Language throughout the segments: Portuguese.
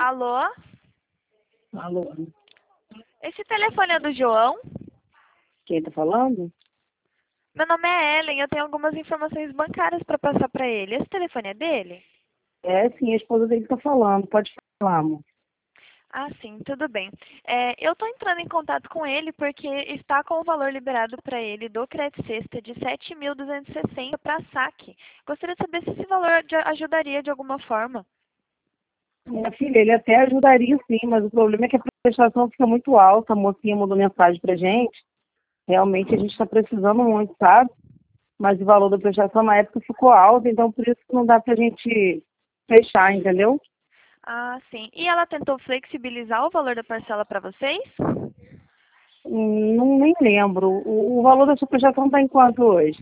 Alô? Alô? Esse telefone é do João? Quem tá falando? Meu nome é Ellen, eu tenho algumas informações bancárias para passar para ele. Esse telefone é dele? É, sim, a esposa dele tá falando. Pode falar, amor. Ah, sim, tudo bem. Eu estou entrando em contato com ele porque está com o valor liberado para ele do Crédito Sexta de 7.260 para saque. Gostaria de saber se esse valor ajudaria de alguma forma. Minha filha, ele até ajudaria sim, mas o problema é que a prestação fica muito alta. A mocinha mandou mensagem pra gente. Realmente a gente está precisando muito, sabe? Mas o valor da prestação na época ficou alto, então por isso que não dá pra gente fechar, entendeu? Ah, sim. E ela tentou flexibilizar o valor da parcela para vocês? Não nem lembro. O valor da sua prestação tá em quanto hoje?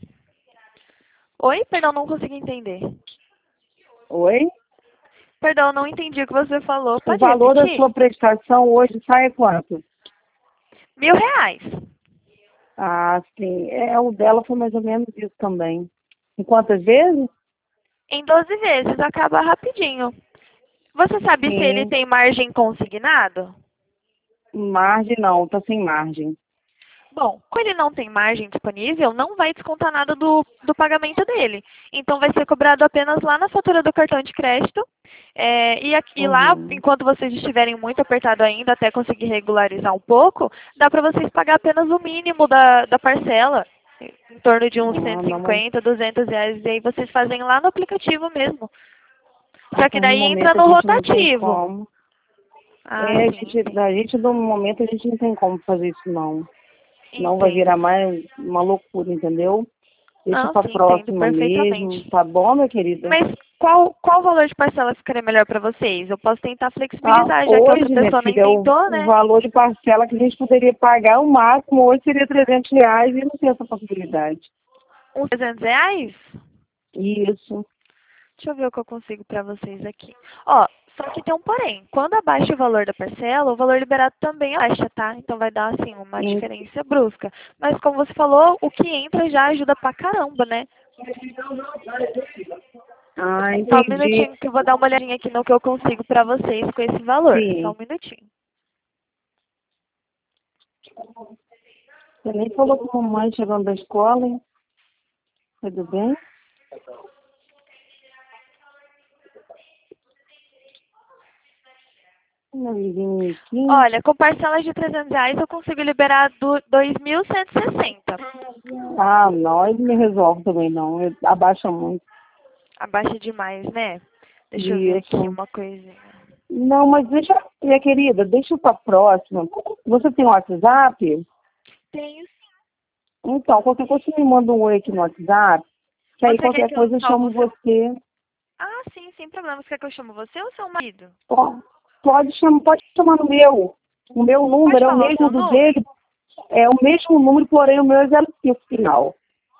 Oi? Perdão, não consegui entender. Oi? Perdão, não entendi o que você falou. O Pode valor da repetir? sua prestação hoje sai quanto? R$ 1.000. Ah, sim. O dela foi mais ou menos isso também. Em quantas vezes? Em 12 vezes, acaba rapidinho. Você sabe se ele Sim. tem margem consignado? Margem não, tá sem margem. Bom, como ele não tem margem disponível, não vai descontar nada do pagamento dele. Então vai ser cobrado apenas lá na fatura do cartão de crédito. E lá, Uhum. enquanto vocês estiverem muito apertado ainda, até conseguir regularizar um pouco, dá para vocês pagar apenas o mínimo da parcela, em torno de uns Ah, não, mas 150, R$ 200, e aí vocês fazem lá no aplicativo mesmo. Só que no daí entra momento a no gente não tem rotativo. como. Ah, sim, A entendi. gente no momento a gente não tem como fazer isso não. Senão vai Entendo. virar mais uma loucura, entendeu? Deixa Não, pra sim, entendo próxima mesmo, perfeitamente. tá bom, minha querida? Mas qual valor de parcela ficaria melhor para vocês? Eu posso tentar Ah, flexibilizar, já que a outra hoje, minha pessoa nem filha, tentou, o né? valor de parcela que a gente poderia pagar, o máximo hoje seria R$ 300 e não tem essa possibilidade. Uns R$ 300? Isso. Deixa eu ver o que eu consigo para vocês aqui. Ó, só que tem um porém. Quando abaixa o valor da parcela, o valor liberado também abaixa, tá? Então vai dar, assim, uma Em- diferença brusca. Mas como você falou, o que entra já ajuda pra caramba, né? Ah, Só um entendi. minutinho que eu vou dar uma olhadinha aqui no que eu consigo para vocês com esse valor. Só Sim. um minutinho. Você nem falou com a mamãe chegando da escola, hein? Tudo bem? Meu amiguinho Miquinho. Olha, com parcelas de R$ 300 eu consigo liberar 2.160. Ah, não, ele me resolve também não. Abaixa muito. Abaixa demais, né? Deixa eu ver aqui Isso. uma coisinha. Não, mas deixa, minha querida, deixa pra próxima. Você tem WhatsApp? Tenho sim. Então, qualquer coisa você me manda um oi aqui no WhatsApp, que aí Você quer qualquer que eu coisa eu salvo chamo o seu... você. Ah, sim, sem problema. Você quer que eu chame você ou seu marido? Pode chamar no meu. O meu Pode número é o falar o mesmo seu do número? dele, é o mesmo número, porém o meu é 05 final.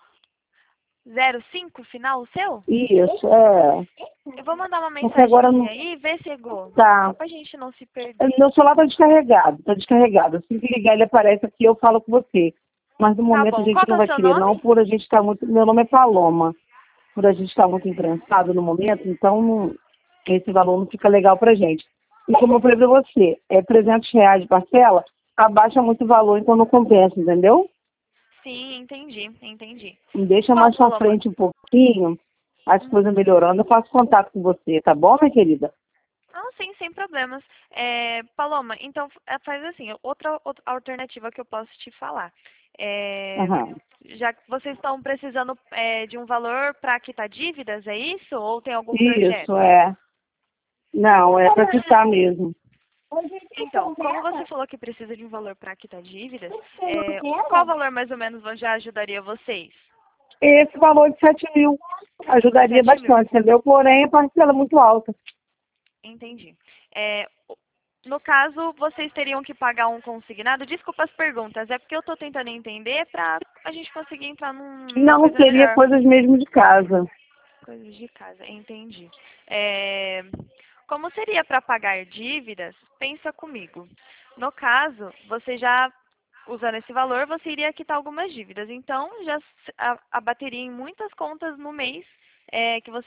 05, final, o seu? Isso, é. Eu vou mandar uma Porque agora mensagenzinha não aí e ver se chegou. Só tá. pra gente não se perder. Meu celular tá descarregado, tá descarregado. Assim que ligar ele aparece aqui, eu falo com você. Mas no Tá momento a bom. Qual gente que não é o vai seu querer nome? não, por a gente estar muito. Meu nome é Paloma. Por a gente estar muito imprensado no momento, então esse valor não fica legal pra gente. E como eu falei pra você, é R$ 300 de parcela, abaixa muito o valor, então não compensa, entendeu? Sim, entendi, entendi. Me deixa Bom, mais pra Paloma. frente um pouquinho, as coisas melhorando, eu faço contato com você, tá bom, minha querida? Ah, sim, sem problemas. Paloma, então faz assim, outra alternativa que eu posso te falar. É, Aham. já que vocês estão precisando de um valor para quitar dívidas, é isso? Ou tem algum Isso, projeto? é. Não, é pra quitar mesmo. Então, como você falou que precisa de um valor para quitar dívidas, qual valor mais ou menos já ajudaria vocês? Esse valor de 7.000 ajudaria 7.000. bastante, entendeu? Porém, a parcela é muito alta. Entendi. É, no caso, vocês teriam que pagar um consignado? Desculpa as perguntas, é porque eu estou tentando entender para a gente conseguir entrar numa Não coisa seria melhor. coisas mesmo de casa. Coisas de casa, entendi. É, como seria para pagar dívidas? Pensa comigo. No caso, você já, usando esse valor, você iria quitar algumas dívidas. Então, já abateria em muitas contas no mês que vocês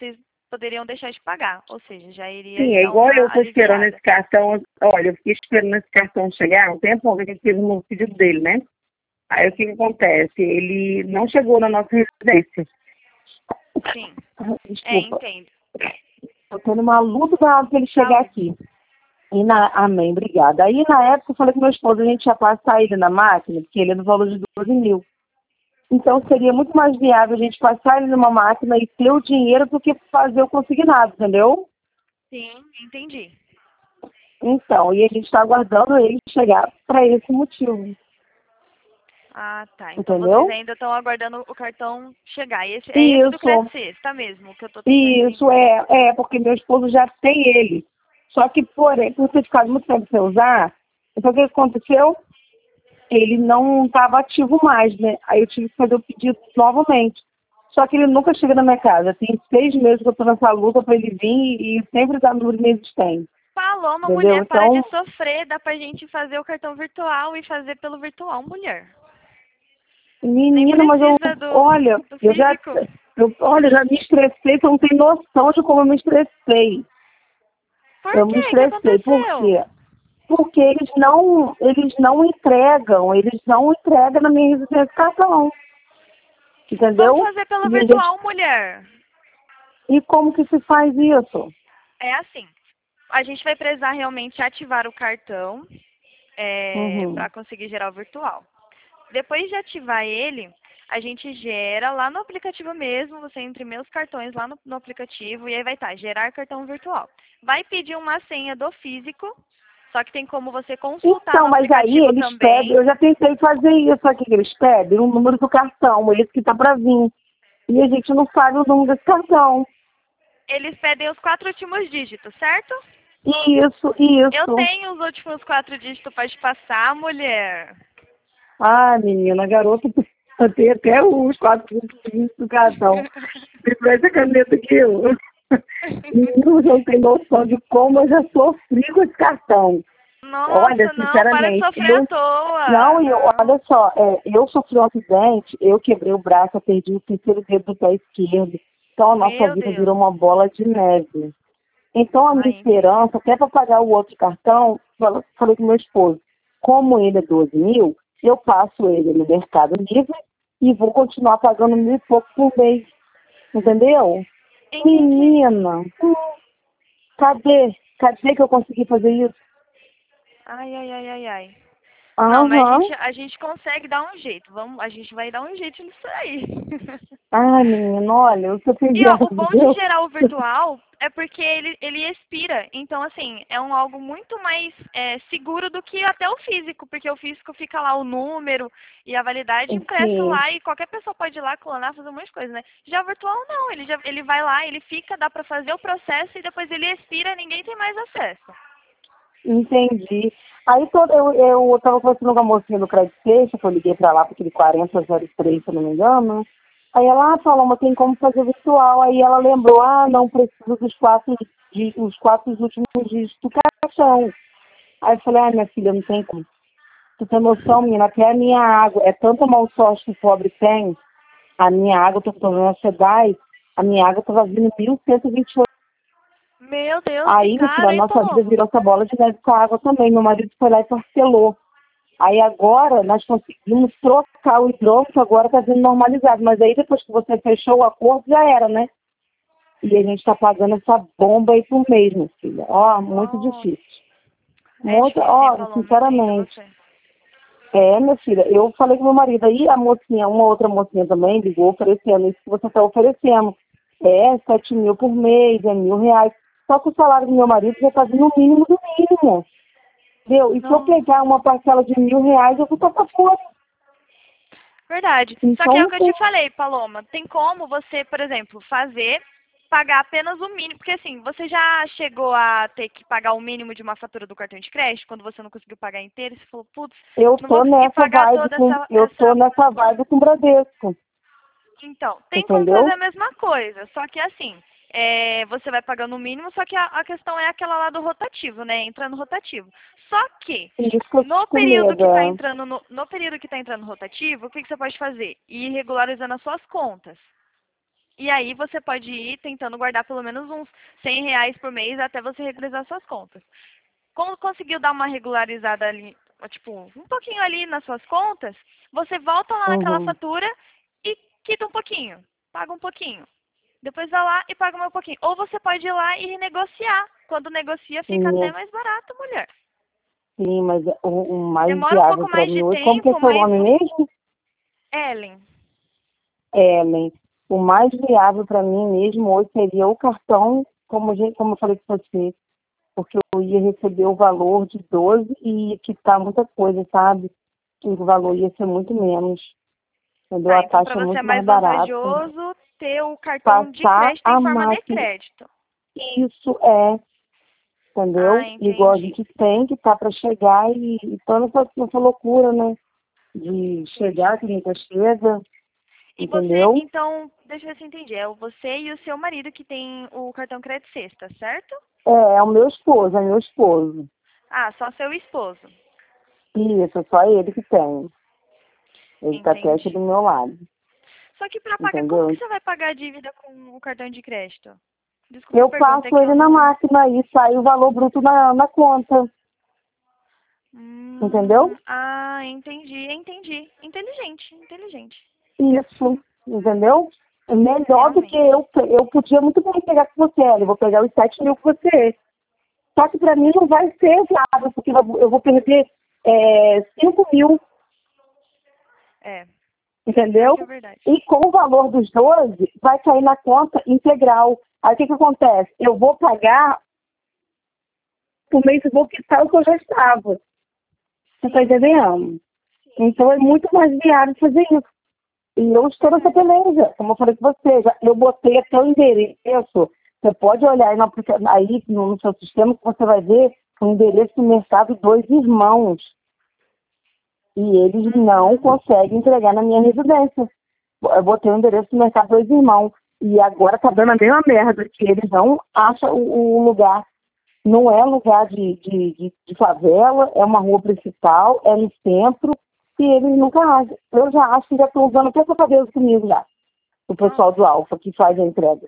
poderiam deixar de pagar, ou seja, já iria Sim, é dar igual eu uma estou esperando aliviada. esse cartão. Olha, eu fiquei esperando esse cartão chegar um tempo, que a gente fez um novo pedido dele, né? Aí o que que acontece? Ele não chegou na nossa residência. Sim, Desculpa. entendo. Eu tô numa luta para ele Tá chegar bom. aqui. Amém, obrigada. Aí na época eu falei com meu esposo, a gente já passar ele na máquina, porque ele é no valor de 12 mil. Então seria muito mais viável a gente passar ele numa máquina e ter o dinheiro do que fazer o consignado, entendeu? Sim, entendi. Então, e a gente está aguardando ele chegar para esse motivo, Ah, tá. Então vocês entendeu? ainda estão aguardando o cartão chegar. É esse do Isso, Credit Sexta mesmo que eu tô tentando isso, entender. porque meu esposo já tem ele. Só que, porém, por ter ficado muito tempo sem usar, então o que aconteceu? Ele não estava ativo mais, né? Aí eu tive que fazer o pedido novamente. Só que ele nunca chega na minha casa. Tem 6 meses que eu estou nessa luta para ele vir e sempre dá número inexistente. Paloma, Entendeu? mulher, para de Então, sofrer. Dá pra gente fazer o cartão virtual e fazer pelo virtual, mulher. Nem menina, mas precisa olha, do físico. já me estressei, você não tem noção de como eu me estressei. Por Eu me quê? O que estressei, por aconteceu? quê? Porque eles não entregam na minha residência cartão, Vamos entendeu? fazer pelo E, a gente, virtual, mulher. e como que se faz isso? É assim. A gente vai precisar realmente ativar o cartão Uhum. para conseguir gerar o virtual. Depois de ativar ele, a gente gera lá no aplicativo mesmo, você entra meus cartões lá no aplicativo e aí vai estar gerar cartão virtual. Vai pedir uma senha do físico, só que tem como você consultar Então, no mas aí aplicativo eles pedem, também. eu já tentei fazer isso aqui, que eles pedem o número do cartão, esse que está para vir. E a gente não sabe o número desse cartão. Eles pedem os 4 últimos dígitos, certo? Isso, Eu isso. tenho os últimos 4 dígitos para te passar, mulher. Ah, menina, garota, eu tenho até os 4 do cartão. Me presta a caneta aqui, eu. Menino, você não tem noção de como eu já sofri com esse cartão. Olha, Nossa, não, para de sinceramente, sofrer à toa. não, Não. olha só, eu sofri um acidente, eu quebrei o braço, eu perdi o terceiro dedo do pé esquerdo. Então a nossa Meu vida Deus. virou uma bola de neve. Então a minha Ai, entendo. esperança, até para pagar o outro cartão, falei com meu esposo, como ele é 12 mil, eu passo ele no Mercado Livre e vou continuar pagando 1.000 e pouco por mês. Entendeu? Entendi. Menina, cadê? Cadê que eu consegui fazer isso? Ai, ai, ai, ai, ai. Não, mas Aham. a gente consegue dar um jeito. A gente vai dar um jeito nisso aí. Ai, menina, olha, eu sou E ó, enviada o de bom de Deus. gerar o virtual é porque ele expira. Então, assim, é algo muito mais seguro do que até o físico, porque o físico fica lá o número e a validade impresso Sim, lá e qualquer pessoa pode ir lá clonar, fazer um monte de coisa, né? Já o virtual não, ele vai lá, ele fica, dá pra fazer o processo e depois ele expira, ninguém tem mais acesso. entendi. Aí eu tava conversando com a mocinha do Credit Station, que eu liguei pra lá, para aquele 4003, se eu não me engano. Aí ela, Paloma, tem como fazer virtual. Aí ela lembrou, não precisa os 4 últimos dígitos do cartão. Aí eu falei, minha filha, não tem como. Tu tem noção, menina, até a minha água, é tanta mau sorte que o pobre tem, a minha água, eu tô tomando a SEDAI, a minha água estava vindo 1.128. Meu Deus, que Aí, meu filho, caro, a hein, nossa vida Paloma? virou essa bola de neve com a água também. Meu marido foi lá e parcelou. Aí agora nós conseguimos trocar o hidrômetro, agora está vindo normalizado. Mas aí depois que você fechou o acordo, já era, né? E a gente está pagando essa bomba aí por mês, minha filha. Ó, muito Nossa, difícil. é Muito, difícil, hein, ó, Paloma? Entendo sinceramente. você. Minha filha, eu falei com meu marido aí, a mocinha, uma outra mocinha também ligou oferecendo isso que você está oferecendo. 7 mil por mês, é R$ 1.000. Só que o salário do meu marido já está vindo no mínimo do mínimo. Entendeu? E se eu Não. pegar uma parcela de R$ 1.000, eu vou passar fora. Verdade. Só que Então é o não que eu tem. te falei, Paloma. Tem como você, por exemplo, pagar apenas o mínimo. Porque assim, você já chegou a ter que pagar o mínimo de uma fatura do cartão de crédito quando você não conseguiu pagar inteiro? Você falou, putz, Eu não vou tô conseguir nessa pagar vibe toda com, eu tô nessa vibe com o Bradesco. Então, tem como fazer Entendeu? a mesma coisa. Só que assim, você vai pagando o mínimo, só que a questão é aquela lá do rotativo, né? Entra no rotativo. Só que Isso que eu no fico com período medo. que está entrando no período que está entrando no rotativo, o que você pode fazer? Ir regularizando as suas contas. E aí você pode ir tentando guardar pelo menos uns R$ 100 por mês até você regularizar suas contas. Quando conseguiu dar uma regularizada ali, tipo, um pouquinho ali nas suas contas, você volta lá naquela Uhum. fatura e quita um pouquinho, paga um pouquinho. Depois vai lá e paga mais um pouquinho. Ou você pode ir lá e renegociar. Quando negocia, fica até Sim, mais barato, mulher. sim, mas o mais Demora um viável pouco para mais mim de hoje, como que é tempo, seu mas... nome mesmo? Ellen, Ellen, o mais viável para mim mesmo hoje seria o cartão, como eu falei com você, porque eu ia receber o valor de 12 e ia quitar muita coisa, sabe? E o valor ia ser muito menos, entendeu? tá, A então para taxa é você é muito mais mais barata. vantajoso ter o cartão de Passar crédito em a forma de máquina, crédito. isso é, Ah, entendeu? Igual a entendi. gente tem que tá para chegar e toda essa loucura, né? De chegar, que nunca chega, E você, entendeu? então, deixa eu ver se eu entendi. É você e o seu marido que tem o cartão crédito sexta, certo? É o meu esposo, é meu esposo. Ah, só seu esposo. Isso, só ele que tem. Ele tá até aqui Entendi. do meu lado, Só que para pagar, como que entendeu? você vai pagar a dívida com o cartão de crédito? Desculpa a Eu pergunta, é passo que ele eu na não... máquina e sai o valor bruto na conta, entendeu? Entendi. Inteligente, inteligente. Isso, entendeu? É melhor do que Realmente. eu podia muito bem pegar com você, eu vou pegar os 7 mil com você. Só que para mim não vai ser viável, porque eu vou perder 5 mil, É, pior entendeu? que é verdade. E com o valor dos 12, vai cair na conta integral. Aí o que acontece? Eu vou pagar por mês, eu vou quitar o que eu já estava. Você está Sim, entendendo? sim. Então é muito mais viável fazer isso. E eu estou nessa Verdade. beleza, como eu falei com você, eu botei até o endereço. Você pode olhar aí no seu sistema que você vai ver o endereço do mercado Dois Irmãos. E eles não Uhum. conseguem entregar na minha residência. Eu botei o endereço do mercado Dois Irmãos. E agora tá dando a mesma merda, que eles não acham o lugar. Não é lugar de favela, é uma rua principal, é no centro, e eles nunca acham. Eu já acho que já estão usando até essa cabeça comigo já. O pessoal do Nossa. Alfa que faz a entrega.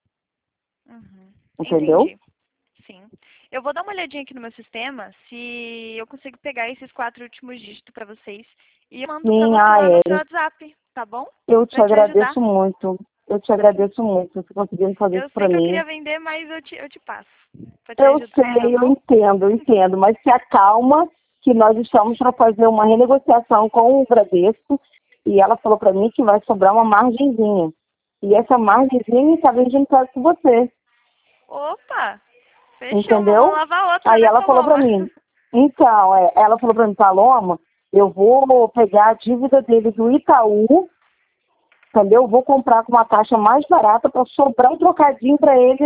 Uhum. Entendeu? Entendi. Sim. Eu vou dar uma olhadinha aqui no meu sistema se eu consigo pegar esses 4 últimos dígitos para vocês e eu mando para Sim, você lá no seu Ellen, WhatsApp, tá bom? eu te Para te ajudar. agradeço muito. Eu te agradeço muito você conseguindo fazer Eu isso sei pra que eu mim. queria vender, mas eu te passo para te Eu ajudar, tá sei, bom? eu entendo, mas se acalma que nós estamos para fazer uma renegociação com o Bradesco e ela falou para mim que vai sobrar uma margenzinha. E essa margenzinha talvez a gente pague com você, Opa! Fechou, uma mão entendeu? lava a outra, Aí né, ela falou para Paloma? mim, então, ela falou para mim, Paloma, eu vou pegar a dívida dele do Itaú, entendeu? Vou comprar com uma taxa mais barata para sobrar um trocadinho para ele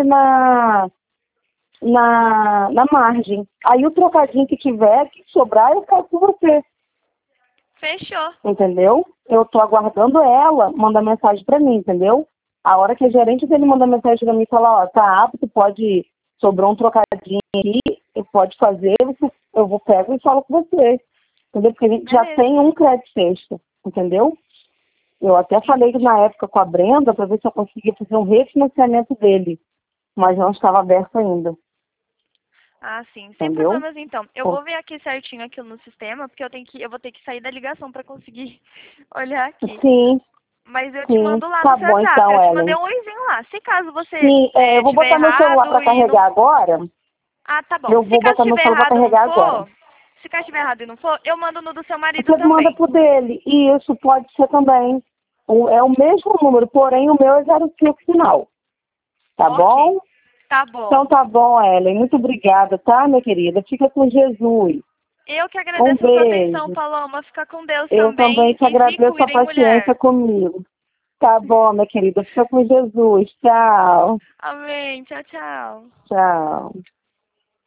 na margem. Aí o trocadinho que tiver, que sobrar, eu faço com você, Fechou. entendeu? Eu tô aguardando ela mandar mensagem para mim, entendeu? A hora que a gerente dele manda mensagem para mim e falar, ó, tá apto, pode, sobrou um trocadinho aqui, pode fazer, eu vou pego e falo com você, entendeu? Porque a gente já Beleza. tem um crédito sexta, entendeu? Eu até falei Entendi. na época com a Brenda para ver se eu conseguia fazer um refinanciamento dele, mas não estava aberto ainda, Ah, sim. Sem entendeu? problemas, então. Eu vou ver aqui certinho aqui no sistema, porque eu vou ter que sair da ligação para conseguir olhar aqui. Sim, Mas eu te sim. mando lá no Tá seu bom WhatsApp. então, Eu te mandei Ellen. um oizinho lá. Se caso você Sim, eu vou tiver botar meu celular para errado e não... carregar agora. Ah, tá bom. Eu Se vou caso botar meu tiver celular para errado e não carregar agora. for... Se caso tiver errado e não for, eu mando no do seu marido Você manda também. pro dele. E isso pode ser também. É o mesmo número, porém o meu é 05 final. Tá Ok. bom? Tá bom. Então tá bom, Ellen. Muito obrigada, tá, minha querida? Fica com Jesus. Eu que Um agradeço a sua atenção, beijo. Paloma. Fica com Deus Eu também também. te E se agradeço a cuidem, paciência mulher. comigo. Tá bom, minha querida. Fica com Jesus. Tchau. Amém. Tchau, tchau. Tchau.